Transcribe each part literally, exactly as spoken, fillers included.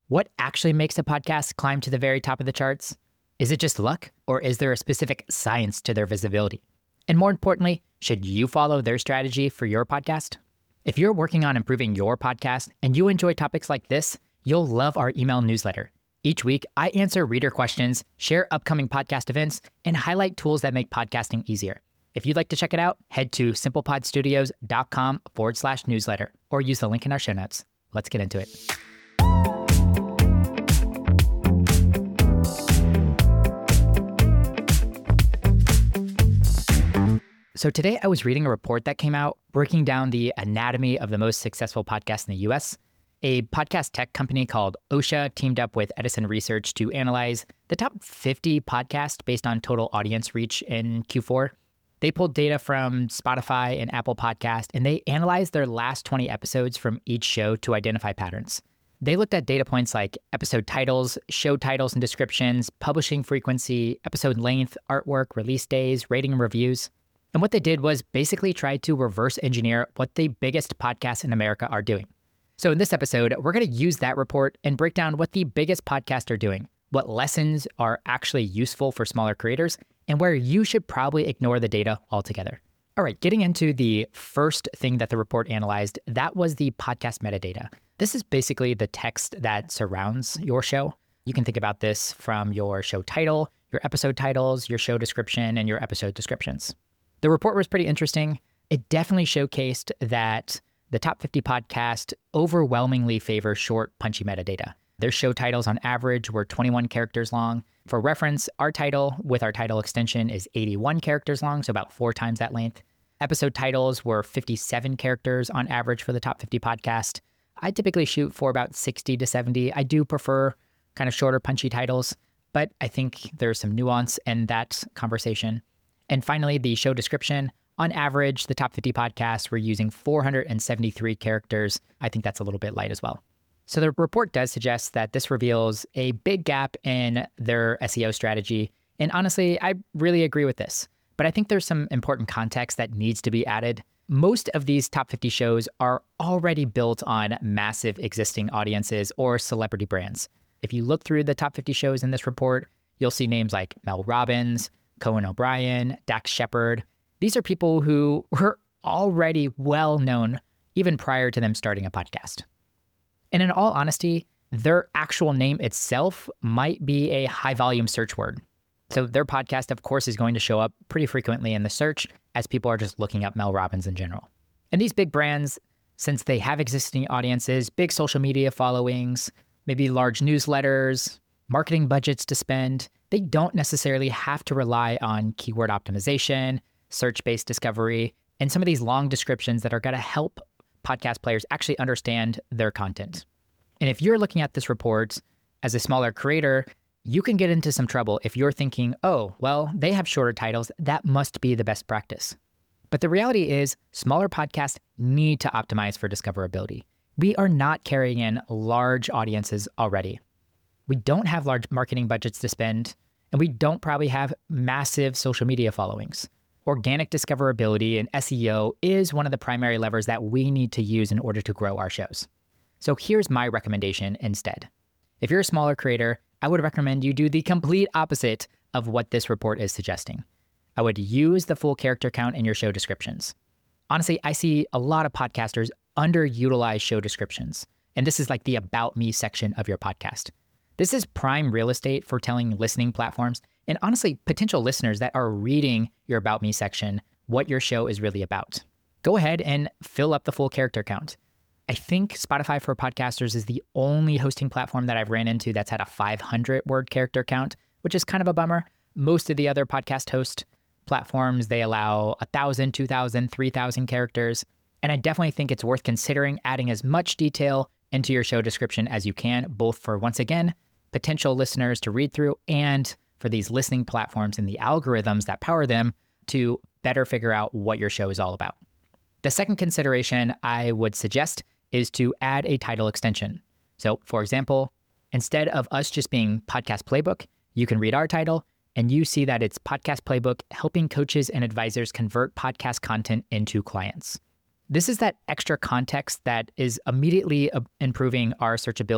What actually makes a podcast climb to the very top of the charts? Is it just luck, or is there a specific science to their visibility? And more importantly, should you follow their strategy for your podcast? If you're working on improving your podcast and you enjoy topics like this, you'll love our email newsletter. Each week, I answer reader questions, share upcoming podcast events, and highlight tools that make podcasting easier. If you'd like to check it out, head to simplepodstudios.com forward slash newsletter or use the link in our show notes. Let's get into it. So today I was reading a report that came out breaking down the anatomy of the most successful podcasts in the U S. A podcast tech company called Osha teamed up with Edison Research to analyze the top fifty podcasts based on total audience reach in Q four. They pulled data from Spotify and Apple Podcast, and they analyzed their last twenty episodes from each show to identify patterns. They looked at data points like episode titles, show titles and descriptions, publishing frequency, episode length, artwork, release days, rating and reviews. And what they did was basically try to reverse engineer what the biggest podcasts in America are doing. So in this episode, we're going to use that report and break down what the biggest podcasts are doing, what lessons are actually useful for smaller creators, and where you should probably ignore the data altogether. All right, getting into the first thing that the report analyzed, that was the podcast metadata. This is basically the text that surrounds your show. You can think about this from your show title, your episode titles, your show description, and your episode descriptions. The report was pretty interesting. It definitely showcased that the top fifty podcasts overwhelmingly favor short, punchy metadata. Their show titles on average were twenty-one characters long. For reference, our title with our title extension is eighty-one characters long, so about four times that length. Episode titles were fifty-seven characters on average for the top fifty podcast. I typically shoot for about sixty to seventy. I do prefer kind of shorter, punchy titles, but I think there's some nuance in that conversation. And finally, the show description. On average, the top fifty podcasts were using four hundred seventy-three characters. I think that's a little bit light as well. So the report does suggest that this reveals a big gap in their S E O strategy. And honestly, I really agree with this. But I think there's some important context that needs to be added. Most of these top fifty shows are already built on massive existing audiences or celebrity brands. If you look through the top fifty shows in this report, you'll see names like Mel Robbins, Conan O'Brien, Dax Shepard. These are people who were already well known even prior to them starting a podcast. And in all honesty, their actual name itself might be a high volume search word. So their podcast, of course, is going to show up pretty frequently in the search as people are just looking up Mel Robbins in general. And these big brands, since they have existing audiences, big social media followings, maybe large newsletters, marketing budgets to spend, they don't necessarily have to rely on keyword optimization, search-based discovery, and some of these long descriptions that are going to help podcast players actually understand their content. And if you're looking at this report as a smaller creator, you can get into some trouble if you're thinking, oh, well, they have shorter titles. That must be the best practice. But the reality is smaller podcasts need to optimize for discoverability. We are not carrying in large audiences already. We don't have large marketing budgets to spend, and we don't probably have massive social media followings. Organic discoverability and S E O is one of the primary levers that we need to use in order to grow our shows. So here's my recommendation instead. If you're a smaller creator, I would recommend you do the complete opposite of what this report is suggesting. I would use the full character count in your show descriptions. Honestly, I see a lot of podcasters underutilize show descriptions, and this is like the About Me section of your podcast. This is prime real estate for telling listening platforms and honestly, potential listeners that are reading your About Me section what your show is really about. Go ahead and fill up the full character count. I think Spotify for Podcasters is the only hosting platform that I've ran into that's had a five hundred word character count, which is kind of a bummer. Most of the other podcast host platforms, they allow one thousand, two thousand, three thousand characters. And I definitely think it's worth considering adding as much detail into your show description as you can, both for, once again, potential listeners to read through and for these listening platforms and the algorithms that power them to better figure out what your show is all about. The second consideration I would suggest is to add a title extension. So for example, instead of us just being Podcast Playbook, you can read our title and you see that it's Podcast Playbook, helping coaches and advisors convert podcast content into clients. This is that extra context that is immediately improving our searchability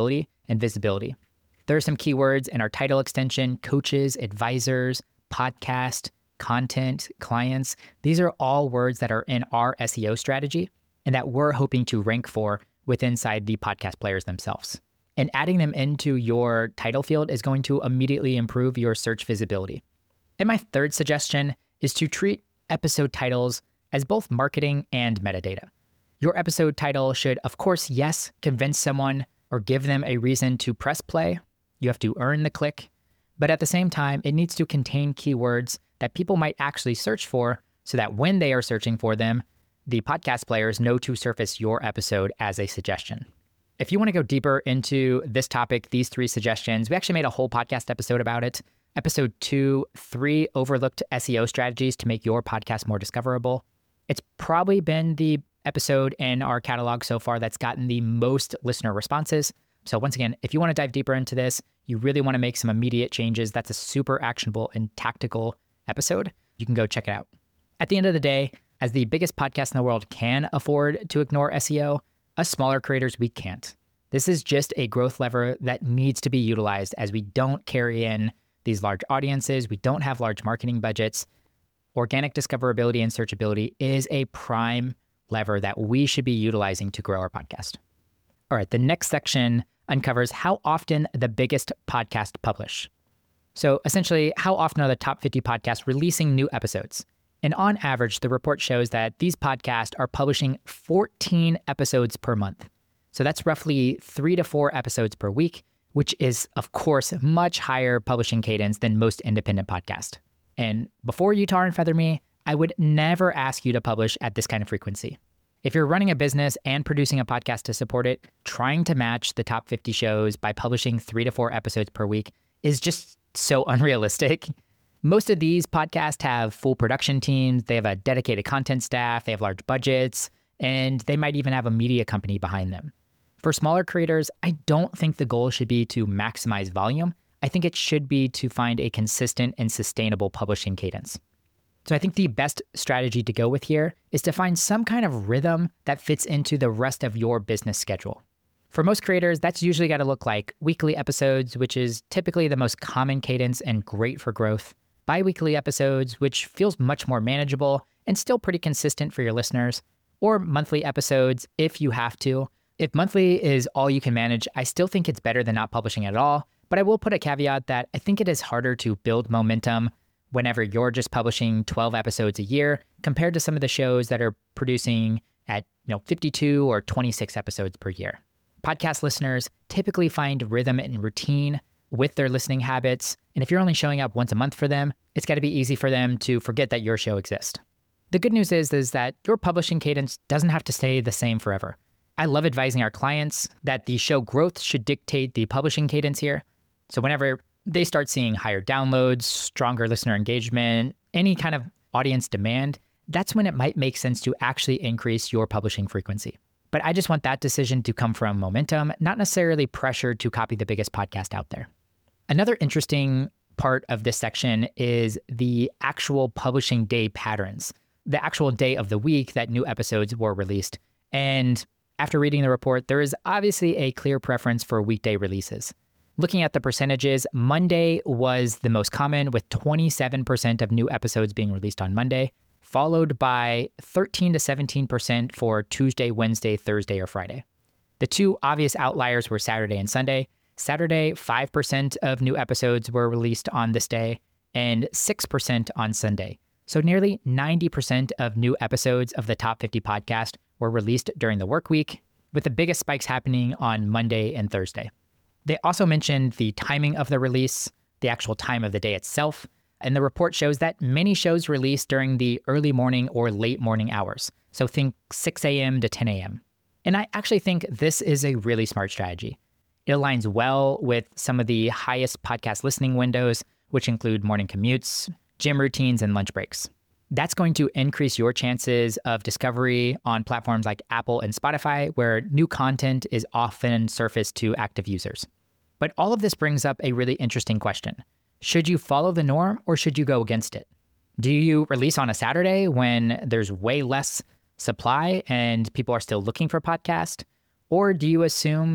and visibility. There are some keywords in our title extension: coaches, advisors, podcast, content, clients. These are all words that are in our S E O strategy and that we're hoping to rank for within inside the podcast players themselves. And adding them into your title field is going to immediately improve your search visibility. And my third suggestion is to treat episode titles as both marketing and metadata. Your episode title should, of course, yes, convince someone or give them a reason to press play. You have to earn the click. But at the same time, it needs to contain keywords that people might actually search for so that when they are searching for them, the podcast players know to surface your episode as a suggestion. If you want to go deeper into this topic, these three suggestions, we actually made a whole podcast episode about it. Episode two, three overlooked S E O strategies to make your podcast more discoverable. It's probably been the episode in our catalog so far that's gotten the most listener responses. So once again, if you want to dive deeper into this, you really want to make some immediate changes, that's a super actionable and tactical episode. You can go check it out. At the end of the day, as the biggest podcast in the world can afford to ignore S E O, us smaller creators, we can't. This is just a growth lever that needs to be utilized as we don't carry in these large audiences. We don't have large marketing budgets. Organic discoverability and searchability is a prime lever that we should be utilizing to grow our podcast. All right, the next section uncovers how often the biggest podcasts publish. So essentially, how often are the top fifty podcasts releasing new episodes? And on average, the report shows that these podcasts are publishing fourteen episodes per month. So that's roughly three to four episodes per week, which is, of course, much higher publishing cadence than most independent podcasts. And before you tar and feather me, I would never ask you to publish at this kind of frequency. If you're running a business and producing a podcast to support it, trying to match the top fifty shows by publishing three to four episodes per week is just so unrealistic. Most of these podcasts have full production teams, they have a dedicated content staff, they have large budgets, and they might even have a media company behind them. For smaller creators, I don't think the goal should be to maximize volume. I think it should be to find a consistent and sustainable publishing cadence. So I think the best strategy to go with here is to find some kind of rhythm that fits into the rest of your business schedule. For most creators, that's usually got to look like weekly episodes, which is typically the most common cadence and great for growth. Bi-weekly episodes, which feels much more manageable and still pretty consistent for your listeners. Or monthly episodes if you have to. If monthly is all you can manage, I still think it's better than not publishing at all. But I will put a caveat that I think it is harder to build momentum whenever you're just publishing twelve episodes a year compared to some of the shows that are producing at, you know, fifty-two or twenty-six episodes per year. Podcast listeners typically find rhythm and routine with their listening habits. And if you're only showing up once a month for them, it's got to be easy for them to forget that your show exists. The good news is, is that your publishing cadence doesn't have to stay the same forever. I love advising our clients that the show growth should dictate the publishing cadence here. So whenever they start seeing higher downloads, stronger listener engagement, any kind of audience demand, that's when it might make sense to actually increase your publishing frequency. But I just want that decision to come from momentum, not necessarily pressure to copy the biggest podcast out there. Another interesting part of this section is the actual publishing day patterns, the actual day of the week that new episodes were released. And after reading the report, there is obviously a clear preference for weekday releases. Looking at the percentages, Monday was the most common, with twenty-seven percent of new episodes being released on Monday, followed by thirteen to seventeen percent for Tuesday, Wednesday, Thursday, or Friday. The two obvious outliers were Saturday and Sunday. Saturday, five percent of new episodes were released on this day, and six percent on Sunday. So nearly ninety percent of new episodes of the Top fifty podcast were released during the work week, with the biggest spikes happening on Monday and Thursday. They also mentioned the timing of the release, the actual time of the day itself, and the report shows that many shows release during the early morning or late morning hours. So think six a.m. to ten a.m. And I actually think this is a really smart strategy. It aligns well with some of the highest podcast listening windows, which include morning commutes, gym routines, and lunch breaks. That's going to increase your chances of discovery on platforms like Apple and Spotify, where new content is often surfaced to active users. But all of this brings up a really interesting question. Should you follow the norm or should you go against it? Do you release on a Saturday when there's way less supply and people are still looking for podcasts? Or do you assume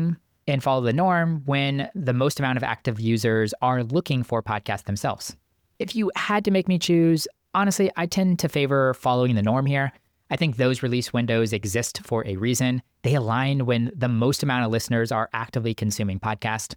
and follow the norm when the most amount of active users are looking for podcasts themselves. If you had to make me choose, honestly, I tend to favor following the norm here. I think those release windows exist for a reason. They align when the most amount of listeners are actively consuming podcasts.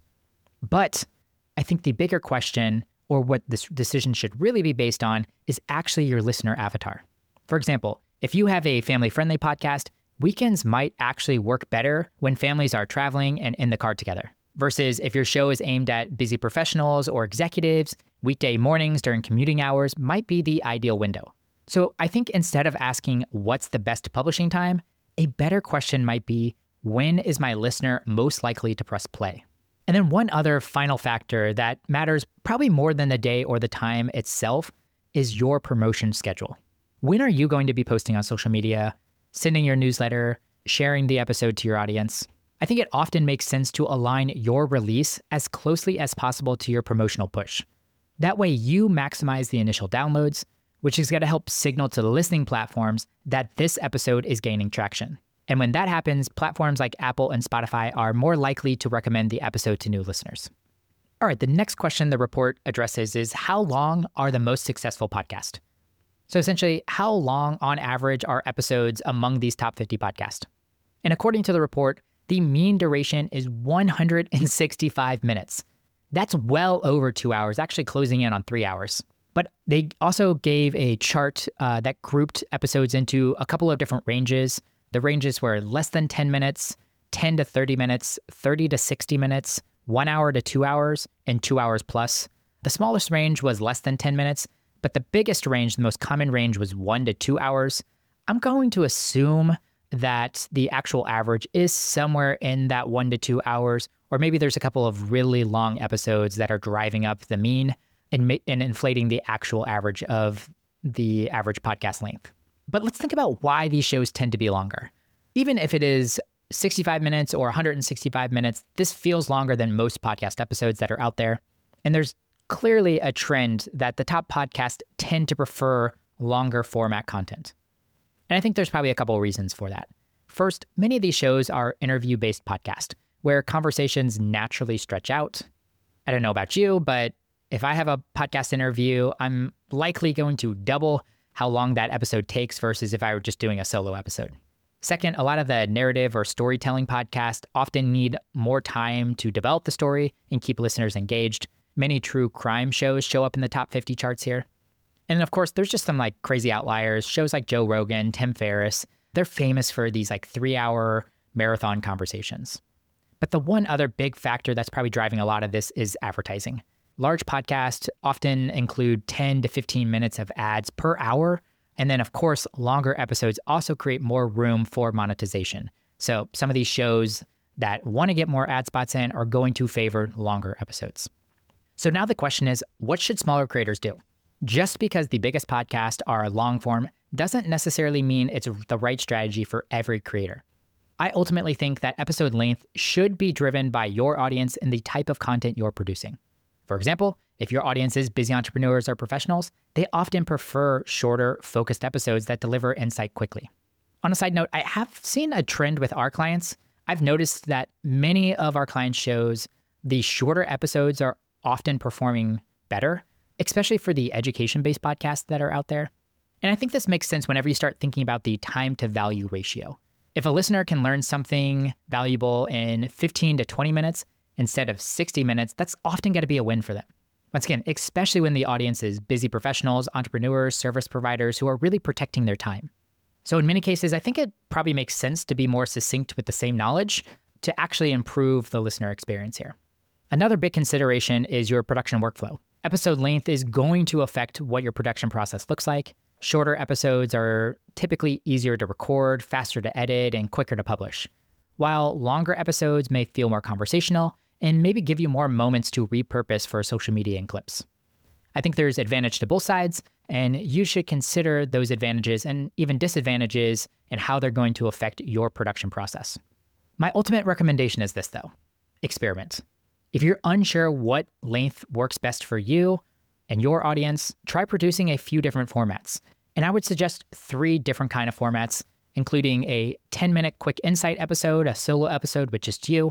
But I think the bigger question, or what this decision should really be based on, is actually your listener avatar. For example, if you have a family-friendly podcast, weekends might actually work better when families are traveling and in the car together. Versus if your show is aimed at busy professionals or executives, weekday mornings during commuting hours might be the ideal window. So I think instead of asking what's the best publishing time, a better question might be, when is my listener most likely to press play? And then one other final factor that matters probably more than the day or the time itself is your promotion schedule. When are you going to be posting on social media, sending your newsletter, sharing the episode to your audience? I think it often makes sense to align your release as closely as possible to your promotional push. That way you maximize the initial downloads, which is going to help signal to the listening platforms that this episode is gaining traction. And when that happens, platforms like Apple and Spotify are more likely to recommend the episode to new listeners. All right, the next question the report addresses is, how long are the most successful podcasts? So essentially, how long on average are episodes among these top fifty podcasts? And according to the report, the mean duration is one hundred sixty-five minutes. That's well over two hours, actually closing in on three hours. But they also gave a chart uh, that grouped episodes into a couple of different ranges. The ranges were less than ten minutes, ten to thirty minutes, thirty to sixty minutes, one hour to two hours, and two hours plus. The smallest range was less than ten minutes, but the biggest range, the most common range, was one to two hours. I'm going to assume that the actual average is somewhere in that one to two hours, or maybe there's a couple of really long episodes that are driving up the mean and, ma- and inflating the actual average of the average podcast length. But let's think about why these shows tend to be longer. Even if it is sixty-five minutes or one hundred sixty-five minutes, this feels longer than most podcast episodes that are out there. And there's clearly a trend that the top podcasts tend to prefer longer format content. And I think there's probably a couple of reasons for that. First, many of these shows are interview-based podcasts where conversations naturally stretch out. I don't know about you, but if I have a podcast interview, I'm likely going to double how long that episode takes versus if I were just doing a solo episode. Second, a lot of the narrative or storytelling podcasts often need more time to develop the story and keep listeners engaged. Many true crime shows show up in the top fifty charts here. And of course, there's just some like crazy outliers. Shows like Joe Rogan, Tim Ferriss, they're famous for these like three-hour marathon conversations. But the one other big factor that's probably driving a lot of this is advertising. Large podcasts often include ten to fifteen minutes of ads per hour. And then, of course, longer episodes also create more room for monetization. So some of these shows that want to get more ad spots in are going to favor longer episodes. So now the question is, what should smaller creators do? Just because the biggest podcasts are long form doesn't necessarily mean it's the right strategy for every creator. I ultimately think that episode length should be driven by your audience and the type of content you're producing. For example, if your audience is busy entrepreneurs or professionals, they often prefer shorter, focused episodes that deliver insight quickly. On a side note, I have seen a trend with our clients. I've noticed that many of our clients' shows, the shorter episodes are often performing better, especially for the education-based podcasts that are out there. And I think this makes sense whenever you start thinking about the time to value ratio. If a listener can learn something valuable in fifteen to twenty minutes instead of sixty minutes, that's often going to be a win for them. Once again, especially when the audience is busy professionals, entrepreneurs, service providers who are really protecting their time. So in many cases, I think it probably makes sense to be more succinct with the same knowledge to actually improve the listener experience here. Another big consideration is your production workflow. Episode length is going to affect what your production process looks like. Shorter episodes are typically easier to record, faster to edit, and quicker to publish, while longer episodes may feel more conversational and maybe give you more moments to repurpose for social media and clips. I think there's advantage to both sides, and you should consider those advantages and even disadvantages and how they're going to affect your production process. My ultimate recommendation is this, though. Experiment. If you're unsure what length works best for you and your audience, try producing a few different formats. And I would suggest three different kind of formats, including a ten-minute quick insight episode, a solo episode with just you,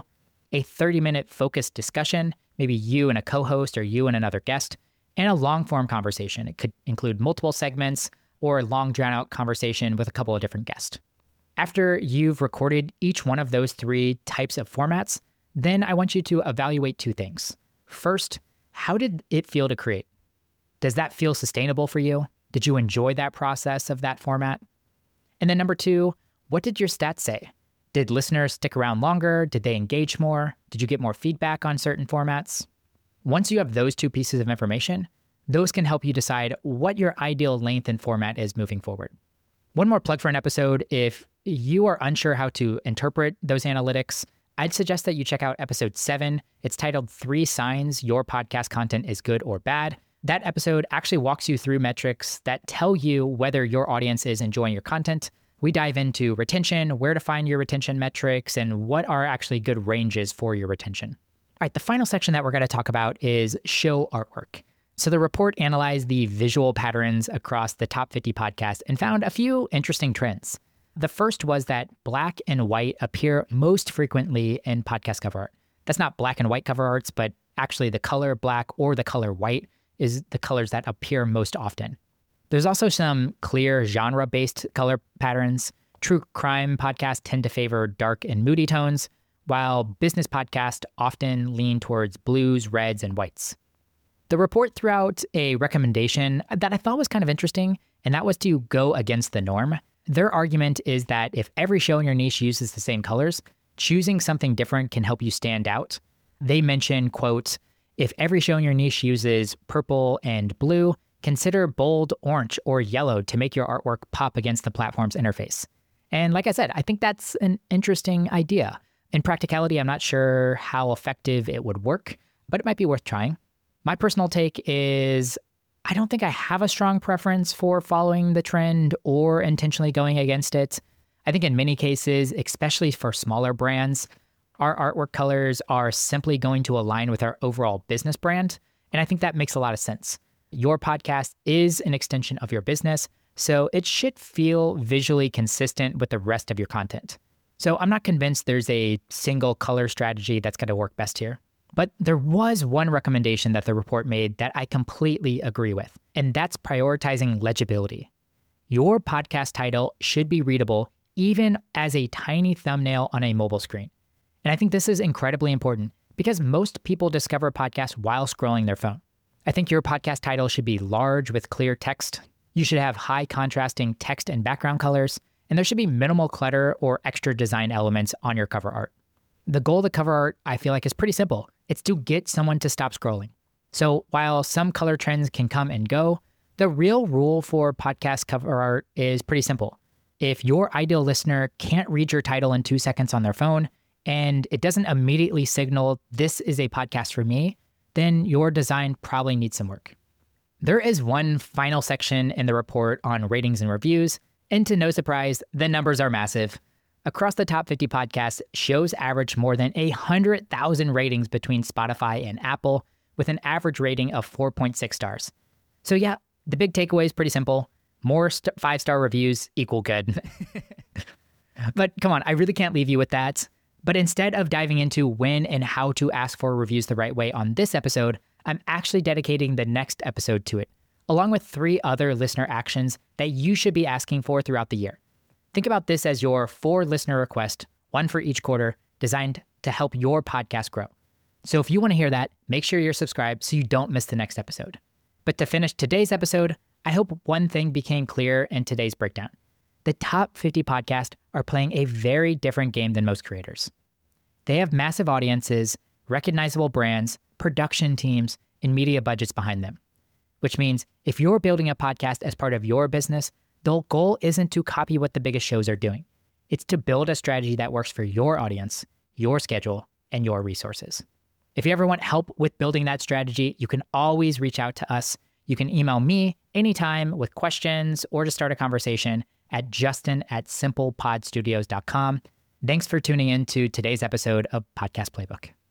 a thirty-minute focused discussion, maybe you and a co-host or you and another guest, and a long-form conversation. It could include multiple segments or a long drawn-out conversation with a couple of different guests. After you've recorded each one of those three types of formats, then I want you to evaluate two things. First, how did it feel to create? Does that feel sustainable for you? Did you enjoy that process of that format? And then number two, what did your stats say? Did listeners stick around longer? Did they engage more? Did you get more feedback on certain formats? Once you have those two pieces of information, those can help you decide what your ideal length and format is moving forward. One more plug for an episode. If you are unsure how to interpret those analytics, I'd suggest that you check out episode seven. It's titled Three Signs Your Podcast Content is Good or Bad. That episode actually walks you through metrics that tell you whether your audience is enjoying your content. We dive into retention, where to find your retention metrics, and what are actually good ranges for your retention. All right, the final section that we're going to talk about is show artwork. So the report analyzed the visual patterns across the top fifty podcasts and found a few interesting trends. The first was that black and white appear most frequently in podcast cover art. That's not black and white cover arts, but actually the color black or the color white is the colors that appear most often. There's also some clear genre-based color patterns. True crime podcasts tend to favor dark and moody tones, while business podcasts often lean towards blues, reds, and whites. The report threw out a recommendation that I thought was kind of interesting, and that was to go against the norm. Their argument is that if every show in your niche uses the same colors, choosing something different can help you stand out. They mention, quote, if every show in your niche uses purple and blue, consider bold orange or yellow to make your artwork pop against the platform's interface. And like I said, I think that's an interesting idea. In practicality, I'm not sure how effective it would work, but it might be worth trying. My personal take is I don't think I have a strong preference for following the trend or intentionally going against it. I think in many cases, especially for smaller brands, our artwork colors are simply going to align with our overall business brand. And I think that makes a lot of sense. Your podcast is an extension of your business, so it should feel visually consistent with the rest of your content. So I'm not convinced there's a single color strategy that's going to work best here. But there was one recommendation that the report made that I completely agree with, and that's prioritizing legibility. Your podcast title should be readable even as a tiny thumbnail on a mobile screen. And I think this is incredibly important because most people discover podcasts while scrolling their phone. I think your podcast title should be large with clear text. You should have high contrasting text and background colors, and there should be minimal clutter or extra design elements on your cover art. The goal of the cover art, I feel like, is pretty simple. It's to get someone to stop scrolling. So while some color trends can come and go, the real rule for podcast cover art is pretty simple. If your ideal listener can't read your title in two seconds on their phone, and it doesn't immediately signal this is a podcast for me, then your design probably needs some work. There is one final section in the report on ratings and reviews, and to no surprise, the numbers are massive. Across the top fifty podcasts, shows average more than one hundred thousand ratings between Spotify and Apple, with an average rating of four point six stars. So yeah, the big takeaway is pretty simple. More st- five-star reviews equal good. But come on, I really can't leave you with that. But instead of diving into when and how to ask for reviews the right way on this episode, I'm actually dedicating the next episode to it, along with three other listener actions that you should be asking for throughout the year. Think about this as your four listener requests, one for each quarter, designed to help your podcast grow. So if you want to hear that, make sure you're subscribed so you don't miss the next episode. But to finish today's episode, I hope one thing became clear in today's breakdown. The top fifty podcasts are playing a very different game than most creators. They have massive audiences, recognizable brands, production teams, and media budgets behind them. Which means if you're building a podcast as part of your business, the goal isn't to copy what the biggest shows are doing. It's to build a strategy that works for your audience, your schedule, and your resources. If you ever want help with building that strategy, you can always reach out to us. You can email me anytime with questions or to start a conversation at justin at simple pod studios dot com. Thanks for tuning in to today's episode of Podcast Playbook.